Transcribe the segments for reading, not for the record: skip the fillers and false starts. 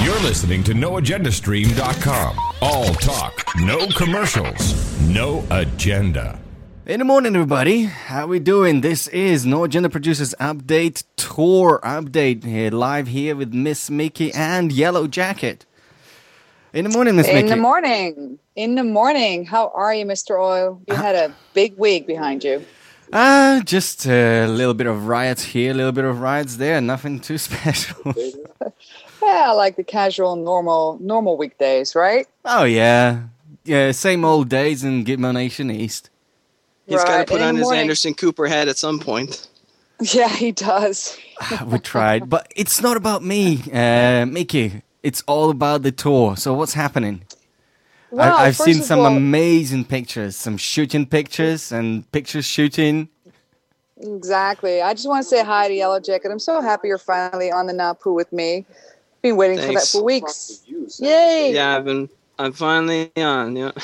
You're listening to NoAgendaStream.com. All talk, no commercials, no agenda. In the morning, everybody. How we doing? This is No Agenda Producers Update Tour Update here, live here with Miss Mickey and Yellow Jacket. In the morning, Miss Mickey. In the morning. How are you, Mr. Oil? You had a big week behind you. Just a little bit of riots here, a little bit of riots there. Nothing too special. Yeah, like the casual, normal weekdays, right? Oh, yeah. Yeah, same old days in Gitmo Nation East. He's got to put in on the his morning. Anderson Cooper hat at some point. Yeah, he does. We tried, but it's not about me, Mickey. It's all about the tour. So what's happening? Well, I've first seen of some all- amazing pictures, some shooting pictures and pictures shooting. Exactly. I just want to say hi to Yellow Jacket. I'm so happy you're finally on the Napu with me. Been waiting for that Thanks. for weeks. Yay! Yeah, I'm finally on. Yeah.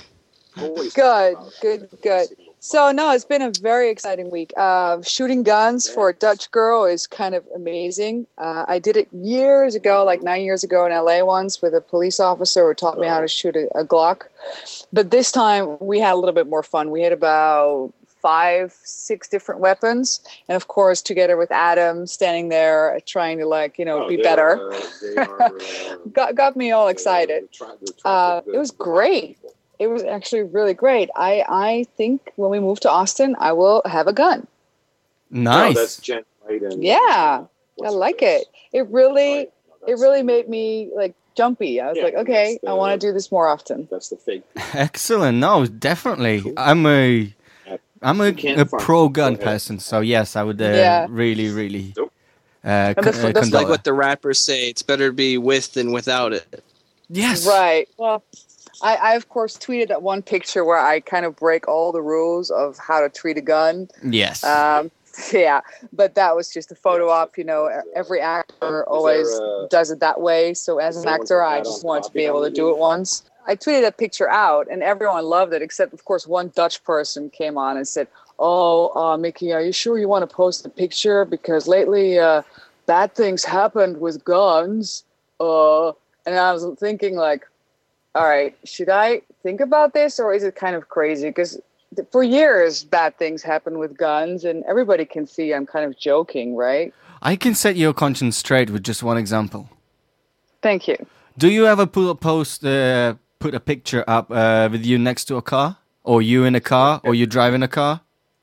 Good. So, no, it's been a very exciting week. Shooting guns for a Dutch girl is kind of amazing. I did it years ago, like 9 years ago in LA once with a police officer who taught me how to shoot a Glock. But this time we had a little bit more fun. We had about 5-6 different weapons. And of course, together with Adam standing there trying to be better. Got me all excited. It was great. It was actually really great. I think when we move to Austin, I will have a gun. Nice. No, that's Jen White and, Yeah, I like it. It really made me like jumpy. I was like, okay, I want to do this more often. That's the fake. Excellent. No, definitely. I'm a pro gun person, so yes, I would really That's condone like what the rappers say. It's better to be with than without it. Yes. Right. Well, I of course tweeted that one picture where I kind of break all the rules of how to treat a gun. Yes. Yeah, but that was just a photo op. Every actor always does it that way. So as an actor, I just wanted to be able to do it once. I tweeted that picture out, and everyone loved it, except, of course, one Dutch person came on and said, "Oh, Mickey, are you sure you want to post the picture? Because lately, bad things happened with guns." And I was thinking, like, all right, should I think about this, or is it kind of crazy? Because for years, bad things happen with guns, and everybody can see I'm kind of joking, right? I can set your conscience straight with just one example. Thank you. Do you ever put a picture up with you next to a car? Or you in a car? Or you driving a car?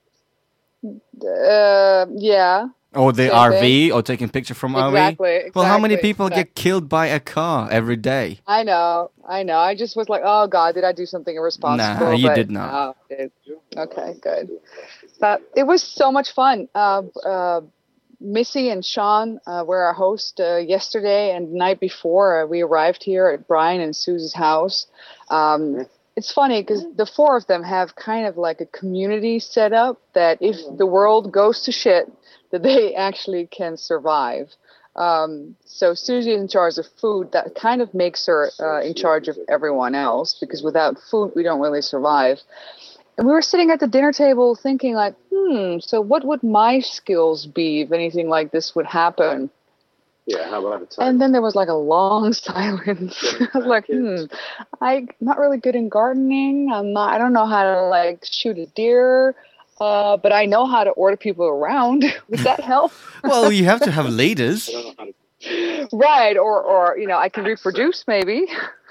Yeah. Or the Same RV? thing. Or taking picture from Exactly, RV? Well, how many people exactly. get killed by a car every day? I know. I just was like, oh, God, did I do something irresponsible? Nah, you But did not. no, I did. Okay, good. But it was so much fun. Missy and Sean were our host yesterday, and the night before we arrived here at Brian and Susie's house. It's funny because the four of them have kind of like a community set up that if the world goes to shit, that they actually can survive. So Susie is in charge of food. That kind of makes her in charge of everyone else, because without food, we don't really survive. And we were sitting at the dinner table thinking like, so what would my skills be if anything like this would happen? Yeah, how about a time? And then there was like a long silence. I was like, I'm not really good in gardening. I don't know how to like shoot a deer. But I know how to order people around. Would that help? Well, you have to have leaders. Right. Or I can reproduce maybe.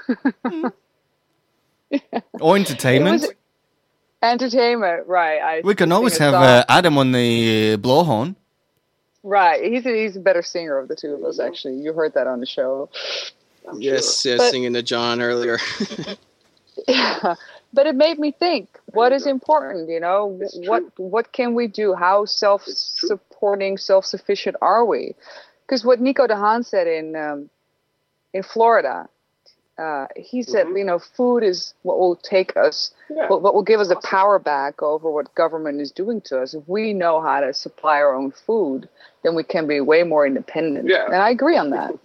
Or entertainment. Entertainment, right. We can always sing a have song. Adam on the blowhorn. Right. He's a better singer of the two of us, actually. You heard that on the show. Yes, But- singing to John earlier. Yeah. But it made me think, what is important, what can we do? How self-supporting, self-sufficient are we? Because what Nico de Haan said in Florida, he said, food is what will take us, what will give us the power back over what government is doing to us. If we know how to supply our own food, then we can be way more independent. Yeah. And I agree on that.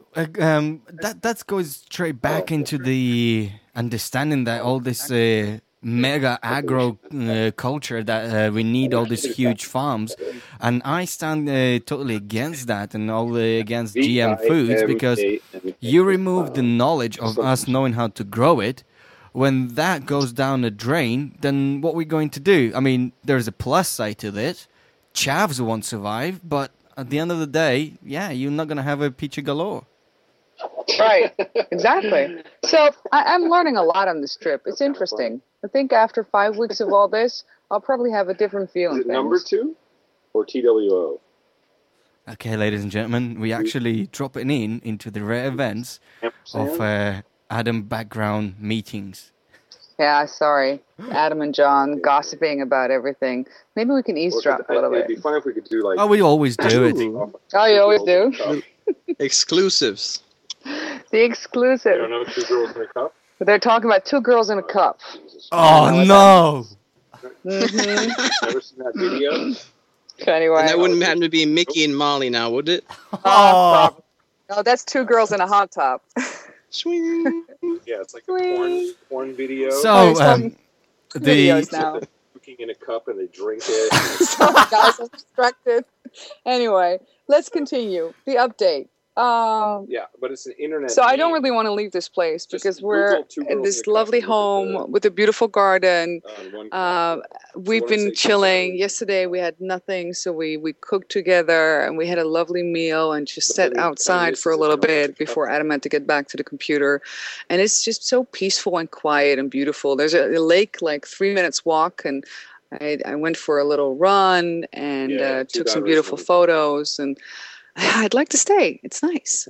That goes straight back into the understanding that all this mega agro culture that we need all these huge farms, and I stand totally against that and all against GM foods because you remove the knowledge of us knowing how to grow it. When that goes down the drain, then what are we going to do? I mean, there's a plus side to this. Chavs won't survive, but at the end of the day, yeah, you're not going to have a peachy galore. Right, exactly. So I'm learning a lot on this trip. It's interesting. I think after 5 weeks of all this, I'll probably have a different feeling. Is it number 2 or TWO? Okay, ladies and gentlemen, we actually dropping into the rare events of Adam background meetings. Yeah, sorry. Adam and John gossiping about everything. Maybe we can eavesdrop a little bit. It'd be fun if we could do like... Oh, we always do it. Oh, you always do? Exclusives. The exclusive. You don't know 2 girls in a cup? They're talking about 2 girls in a cup. Oh, no! Mm-hmm. Never seen that video? Anyway. And that wouldn't happen to be Mickey and Molly now, would it? Oh. No, that's 2 girls in a hot tub. Swing. Yeah, it's like a porn video. So, videos now. Cooking in a cup and they drink it. Sorry, guys, I'm distracted. Anyway, let's continue. The update. Yeah, but it's an internet. So I don't really want to leave this place because we're in this lovely home with a beautiful garden. We've been chilling. Yesterday we had nothing, so we cooked together and we had a lovely meal and just sat outside for a little bit before Adam had to get back to the computer. And it's just so peaceful and quiet and beautiful. There's a lake like 3 minutes walk, and I went for a little run and took some beautiful photos, and I'd like to stay. It's nice.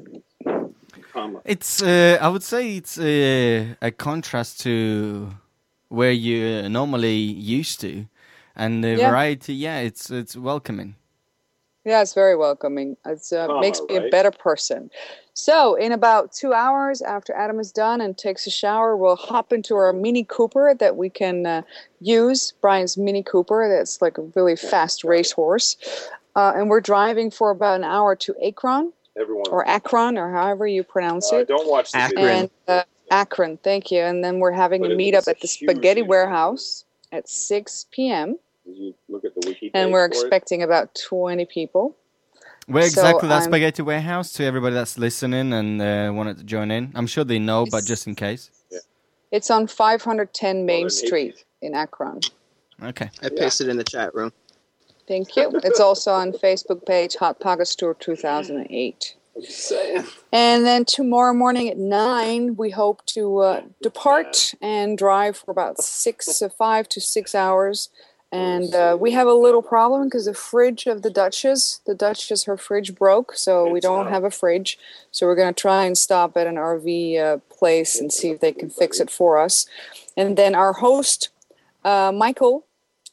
It's I would say it's a contrast to where you normally used to, and the variety. Yeah, it's welcoming. Yeah, it's very welcoming. It makes me a better person. So in about 2 hours after Adam is done and takes a shower, we'll hop into our Mini Cooper that we can use. Brian's Mini Cooper. That's like a really fast racehorse. And we're driving for about an hour to Akron, or however you pronounce it. Don't watch the video. And Akron, thank you. And then we're having a meetup at the Spaghetti Warehouse at 6 p.m. Did you look at the wiki? And we're expecting about 20 people. Where exactly that Spaghetti Warehouse, to everybody that's listening and wanted to join in? I'm sure they know, but just in case. Yeah. It's on 510 Main Street in Akron. Okay. I pasted it in the chat room. Thank you. It's also on Facebook page, Hot Pockets Tour 2008. I'm just saying. And then tomorrow morning at 9, we hope to depart and drive for about 5 to 6 hours. And we have a little problem because the fridge of the Duchess, her fridge broke, so we don't have a fridge. So we're going to try and stop at an RV place and see if they can fix it for us. And then our host, Michael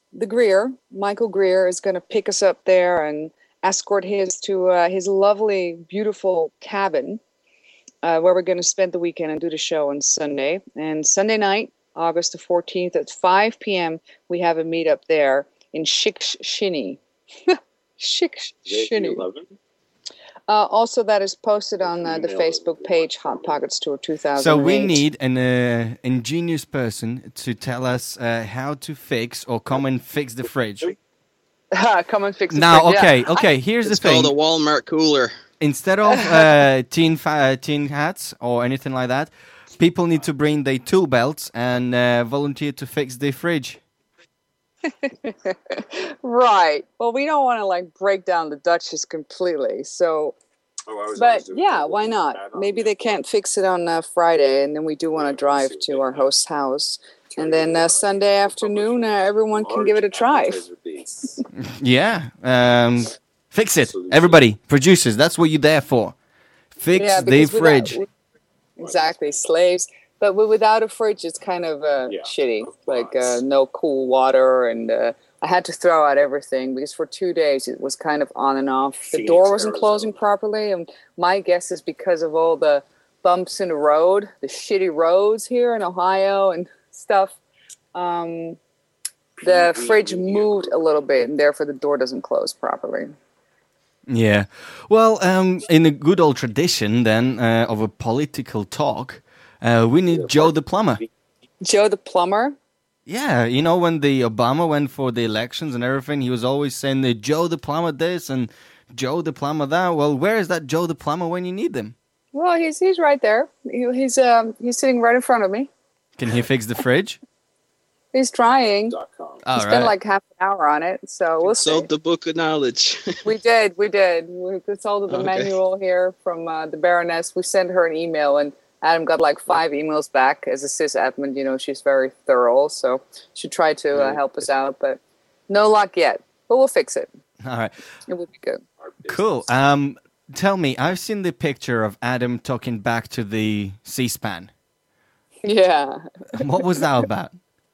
Greer is going to pick us up there and escort to his lovely, beautiful cabin where we're going to spend the weekend and do the show on Sunday. And Sunday night, August the 14th at 5 p.m., we have a meetup there in Shikshinny. Shikshinny. Also, that is posted on the Facebook page, Hot Pockets Tour 2008. So we need an ingenious person to tell us how to fix or come and fix the fridge. Come and fix the fridge. Now, okay. Here's the thing. It's called a Walmart cooler. Instead of tin hats or anything like that, people need to bring their tool belts and volunteer to fix the fridge. Right. Well, we don't want to break down the Duchess completely. So, but yeah, why not? Maybe they can't fix it on Friday, and then we do want to drive to our host's house, and then Sunday afternoon, everyone can give it a try. Yeah. Fix it, everybody. Producers, that's what you're there for. Fix the fridge. Exactly, slaves. But without a fridge, it's kind of shitty. No cool water, and I had to throw out everything because for 2 days it was kind of on and off. The door wasn't closing properly, and my guess is because of all the bumps in the road, the shitty roads here in Ohio and stuff. The fridge moved a little bit, and therefore the door doesn't close properly. Yeah. Well, in a good old tradition then of a political talk, we need Joe the Plumber. Joe the Plumber? Yeah, you know, when the Obama went for the elections and everything, he was always saying the Joe the plumber this and Joe the plumber that. Well, where is that Joe the plumber when you need them? Well, he's right there. He's sitting right in front of me. Can he fix the fridge? He's trying. .com. All Spent like half an hour on it, so we'll see. Sold the book of knowledge. We did. We consulted the manual here from the Baroness. We sent her an email, and Adam got like 5 emails back. As a sysadmin, you know, she's very thorough, so she tried to help us out, but no luck yet. But we'll fix it. All right. It will be good. Cool. Tell me, I've seen the picture of Adam talking back to the C-SPAN. Yeah. What was that about?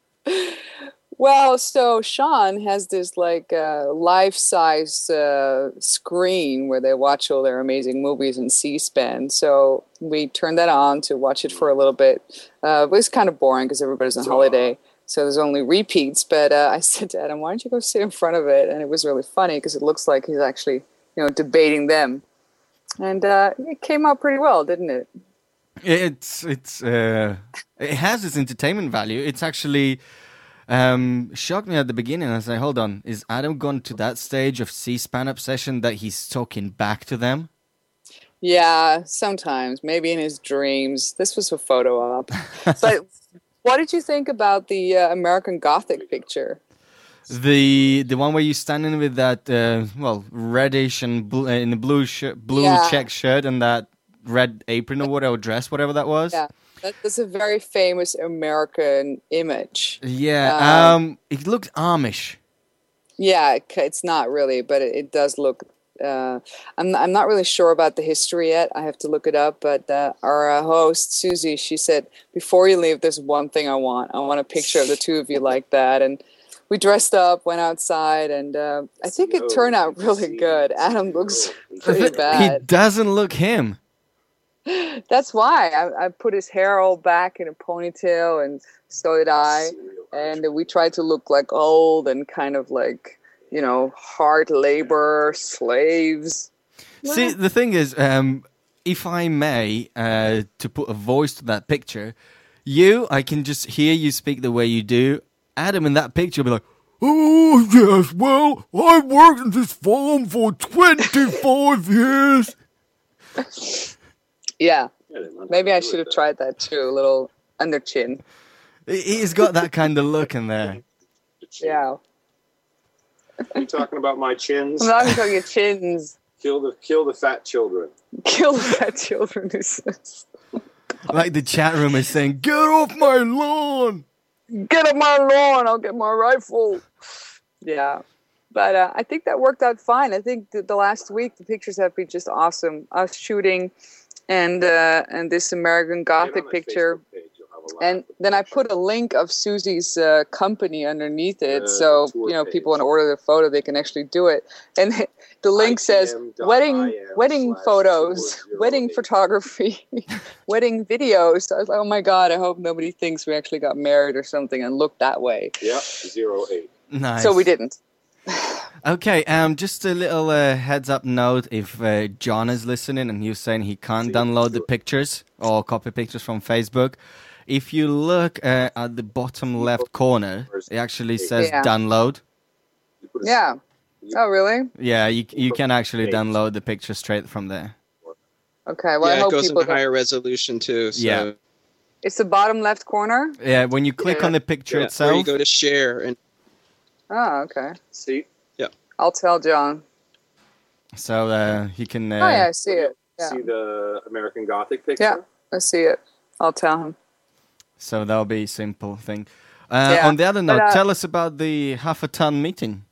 Well, so Sean has this like life-size screen where they watch all their amazing movies in C-SPAN. So we turned that on to watch it for a little bit. It was kind of boring because everybody's on holiday, so there's only repeats. But I said to Adam, "Why don't you go sit in front of it?" And it was really funny because it looks like he's actually, you know, debating them. And it came out pretty well, didn't it? It has its entertainment value. It's actually shocked me at the beginning. I say, hold on, is Adam gone to that stage of C-SPAN obsession that he's talking back to them? Yeah, sometimes, maybe in his dreams. This was a photo op. But what did you think about the American Gothic picture? The one where you're standing with that reddish and in the blue check shirt and that red apron or whatever dress, whatever that was. Yeah, that's a very famous American image. Yeah, it looked Amish. Yeah, it's not really, but it does look. I'm not really sure about the history yet. I have to look it up. But our host Susie, she said, "Before you leave, there's one thing I want. I want a picture of the two of you like that." And we dressed up, went outside, and I think it turned out really good. Adam looks pretty bad. He doesn't look him. That's why I put his hair all back in a ponytail, and so did I. And we tried to look like old and kind of like, you know, hard labor slaves. See, the thing is, if I may, to put a voice to that picture, I can just hear you speak the way you do. Adam in that picture will be like, "Oh, yes, well, I've worked in this farm for 25 years. Yeah, maybe I should have tried that too, a little under chin. He's got that kind of look in there. Yeah. Are you talking about my chins? I'm not even talking your chins. Kill the fat children. Kill the fat children. Like the chat room is saying, "Get off my lawn! Get off my lawn, I'll get my rifle." Yeah. But I think that worked out fine. I think the last week, the pictures have been just awesome. Us shooting and this American Gothic picture. And then I put a link of Susie's company underneath it. So, you know, people want to order the photo, they can actually do it. And the link says wedding photos, wedding photography, wedding videos. So I was like, oh my God, I hope nobody thinks we actually got married or something and looked that way. Yeah, 08. Nice. So we didn't. Okay, just a little heads up note. If John is listening and he's saying he can't download the pictures or copy pictures from Facebook, if you look at the bottom left corner, it actually says download. Yeah. Oh, really? Yeah, you can actually download the picture straight from there. Okay, well, I hope it goes people in higher resolution too. So. Yeah. It's the bottom left corner? Yeah, when you click on the picture itself. Or you go to share and. Oh, okay. See? Yeah. I'll tell John. So he can. Oh yeah, I see it. Yeah. See the American Gothic picture? Yeah, I see it. I'll tell him. So that'll be a simple thing. On the other note, tell us about the half-a-ton meeting.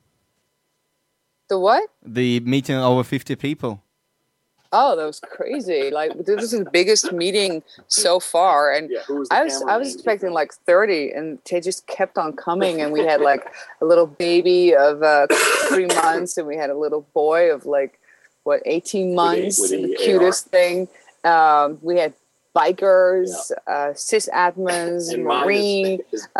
The what? The meeting over 50 people. Oh, that was crazy! Like this is the biggest meeting so far, and who was the I was expecting like 30, and they just kept on coming. And we had like a little baby of 3 months, and we had a little boy of like 18 months, the cutest thing. We had bikers, sysadmins, Marine,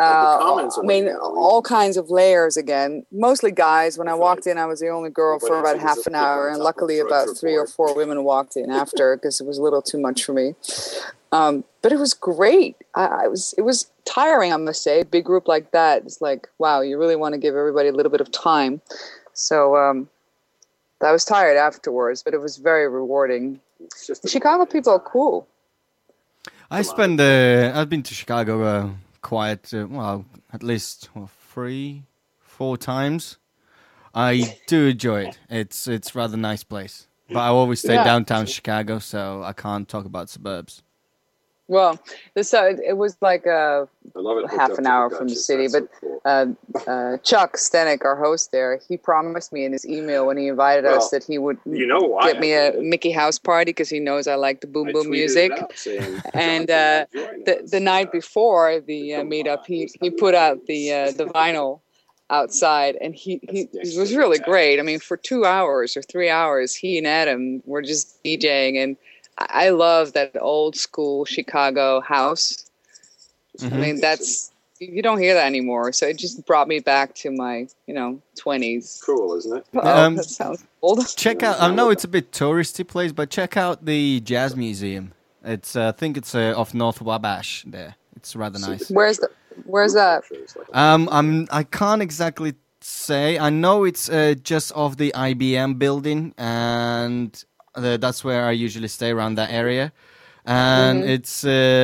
all kinds of layers again. Mostly guys. When I walked in, I was the only girl for about half an hour, and luckily about 3 or 4 women walked in after because it was a little too much for me. But it was great. It was tiring, I must say. A big group like that, it's like, wow, you really want to give everybody a little bit of time. So I was tired afterwards, but it was very rewarding. The Chicago people are cool. I've been to Chicago quite, at least 3-4 times. I do enjoy it. It's rather nice place. But I always stay downtown Chicago, so I can't talk about suburbs. Well, it was like half an hour from the city, but Chuck Stenek, our host there, he promised me in his email when he invited us that he would get me a Mickey House party because he knows I like the boom boom music. And the night before the meetup, he put out the vinyl outside, and he was really great. I mean, for 2 hours or 3 hours, he and Adam were just DJing, and I love that old school Chicago house. Mm-hmm. I mean, you don't hear that anymore. So it just brought me back to my, 20s. Cool, isn't it? That sounds old. Check out, I know it's a bit touristy place, but check out the Jazz Museum. I think it's off North Wabash there. It's rather nice. Where's that? I can't exactly say. I know it's just off the IBM building, and that's where I usually stay, around that area. And it's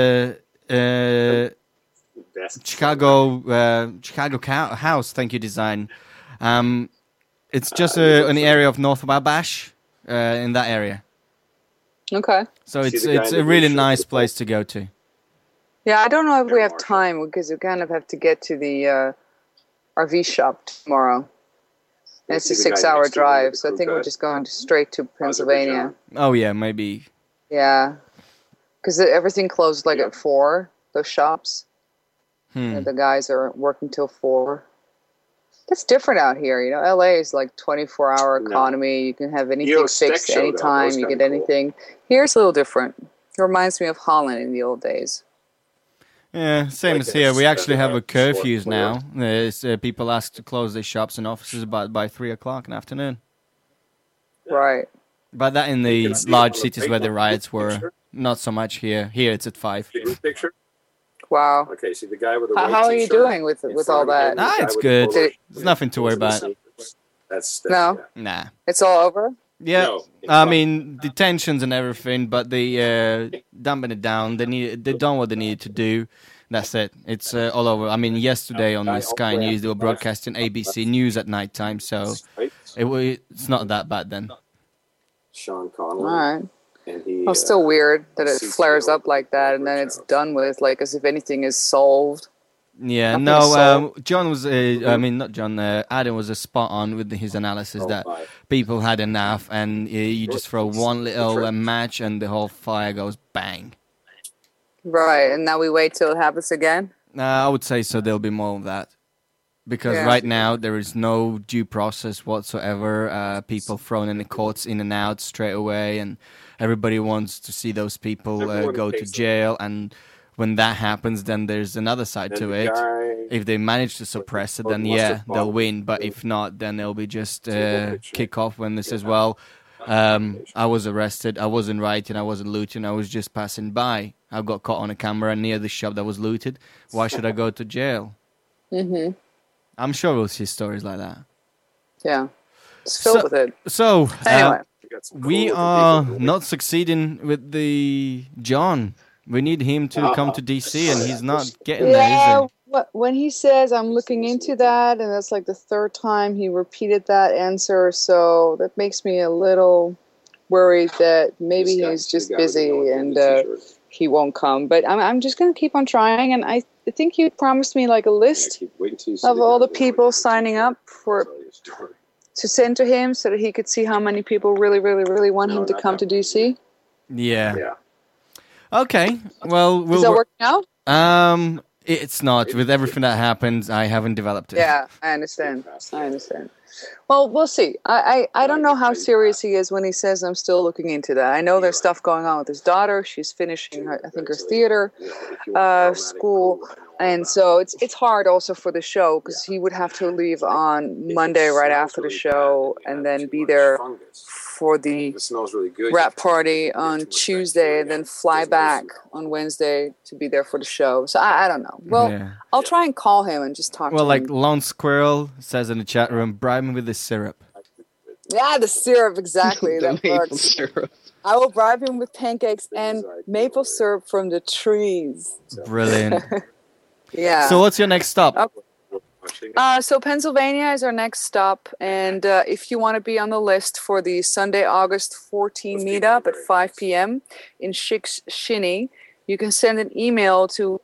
Chicago House, thank you, design. It's just in the area of North Wabash, in that area. Okay. So it's a really nice place to go to. Yeah, I don't know if we have time because we kind of have to get to the RV shop tomorrow. And it's a 6-hour drive, so I think we're just going straight to Pennsylvania. Oh, yeah, maybe. Yeah, because everything closed at 4, those shops. The guys are working till 4. That's different out here, LA is like 24-hour economy. You can have anything fixed anytime. You get anything. Here's a little different. It reminds me of Holland in the old days. Yeah, same as here. We actually have a curfews now. People ask to close their shops and offices by 3 o'clock in the afternoon. Right. But that in the large cities where the riots were, not so much here. Here it's at 5. Picture? Wow. Okay, see the guy with the how are you doing with all that? It's good. There's nothing to worry about. No? Nah. It's all over? Yeah, no, I mean, detentions and everything, but they dumping it down. They done what they needed to do. That's it. It's all over. I mean, yesterday on the Sky News, they were broadcasting ABC News at night time, so it's not that bad then. Sean Connery. All right. Well, still weird that it flares up like that and then it's done with, as if anything is solved. Yeah, John was, not John, Adam was spot on with his analysis that people had enough and you just throw one little match and the whole fire goes bang. Right, and now we wait till it happens again? I would say so. There'll be more of that. Because right now there is no due process whatsoever. People thrown in the courts in and out straight away and everybody wants to see those people go to jail and when that happens, then there's another side to it. If they manage to suppress it, then they'll win. But if not, then they'll be just kick off when they says, well, I was arrested, I wasn't rioting, I wasn't looting, I was just passing by. I got caught on a camera near the shop that was looted. Why should I go to jail? Mm-hmm. I'm sure we'll see stories like that. Yeah. It's filled with it. So, anyway. We are not succeeding with the John. We need him to come to DC, and he's not getting there, is he? When he says, I'm looking into that, and that's like the 3rd time he repeated that answer, so that makes me a little worried that maybe he's just busy and he won't come. But I'm just going to keep on trying, and I think he promised me a list of all the people signing up to send to him so that he could see how many people really, really, really want him to come to DC. Yeah. Okay. Well, is that working out? It's not. With everything that happens, I haven't developed it. Yeah, I understand. Well, we'll see. I don't know how serious he is when he says I'm still looking into that. I know there's stuff going on with his daughter. She's finishing her theater school. And so it's hard also for the show because he would have to leave on Monday right after the show and then be there for the It smells really good. wrap party on Tuesday, and then fly back on Wednesday to be there for the show. So I don't know. Well, Yeah. I'll try and call him and just talk Well, to like him. Lone Squirrel says in the chat room, bribe me with the syrup. Yeah, the syrup, exactly. The That maple works. syrup. I will bribe him with pancakes and maple syrup from the trees. Brilliant. Yeah. So what's your next stop? So Pennsylvania is our next stop, and if you want to be on the list for the Sunday, August 14 meetup at 5 p.m. in Shinny, you can send an email to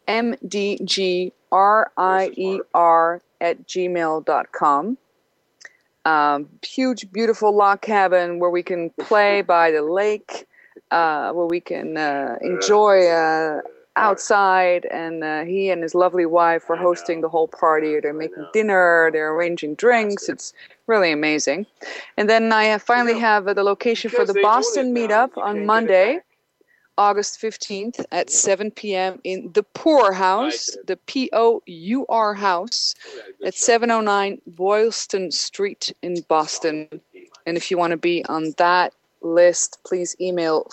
mdgrier@gmail.com. Huge, beautiful log cabin where we can play by the lake, where we can enjoy outside, and he and his lovely wife are hosting the whole party. They're making dinner, they're arranging drinks. It's really amazing. And then I finally have the location for the Boston meetup on Monday, August 15th at 7 p.m. in the Pour House, the P-O-U-R House, at 709 Boylston Street in Boston. And if you want to be on that list, please email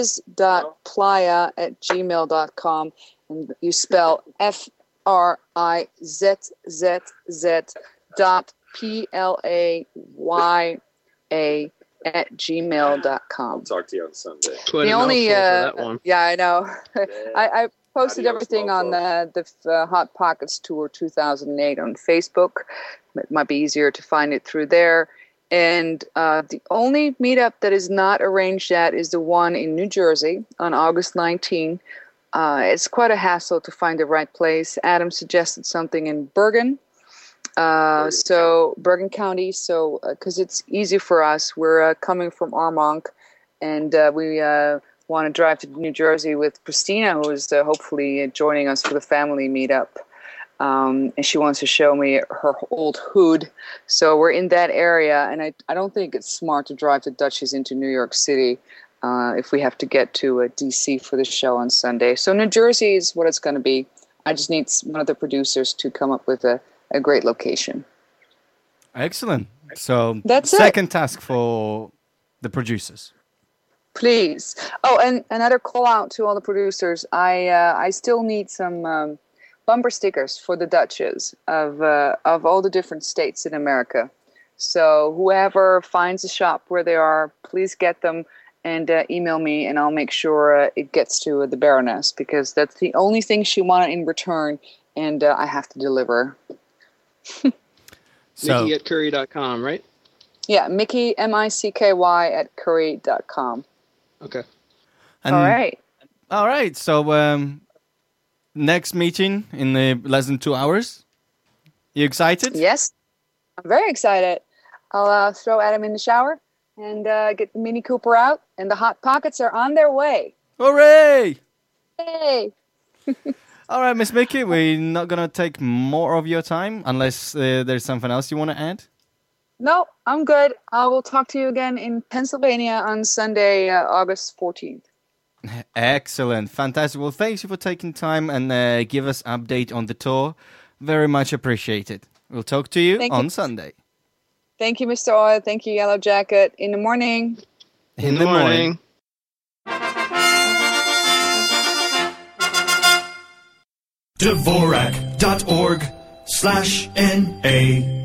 frizz.playa@gmail.com, and you spell FRIZZZ.PLAYA@gmail.com. Talk to you on Sunday. Quite The a only, mouthful for that one. yeah, I know. I posted Adios, everything on mofo. the Hot Pockets Tour 2008 on Facebook. It might be easier to find it through there. And the only meetup that is not arranged yet is the one in New Jersey on August 19. It's quite a hassle to find the right place. Adam suggested something in Bergen. So Bergen County, so because it's easy for us. We're coming from Armonk, and we want to drive to New Jersey with Christina, who is hopefully joining us for the family meetup. And she wants to show me her old hood. So we're in that area, and I don't think it's smart to drive the Dutchies into New York City if we have to get to D.C. for the show on Sunday. So New Jersey is what it's going to be. I just need one of the producers to come up with a great location. Excellent. So That's second task for the producers. Please. Oh, and another call out to all the producers. I still need some bumper stickers for the Dutches of all the different states in America. So whoever finds a shop where they are, please get them and email me, and I'll make sure it gets to the Baroness, because that's the only thing she wanted in return, and I have to deliver. So Mickey at curry.com, right? Yeah, Mickey, MICKY at curry.com. Okay. and- All right. All right. So next meeting in less than 2 hours. You excited? Yes, I'm very excited. I'll throw Adam in the shower and get the Mini Cooper out, and the Hot Pockets are on their way. Hooray! Hey! All right, Miss Mickey, we're not going to take more of your time unless there's something else you want to add. No, I'm good. I will talk to you again in Pennsylvania on Sunday, August 14th. Excellent. Fantastic. Well, thanks you for taking time and give us update on the tour. Very much appreciated. We'll talk to you Thank on you. Sunday. Thank you, Mr. Oil. Thank you, Yellow Jacket. In the morning. In the morning. Dvorak.org/NA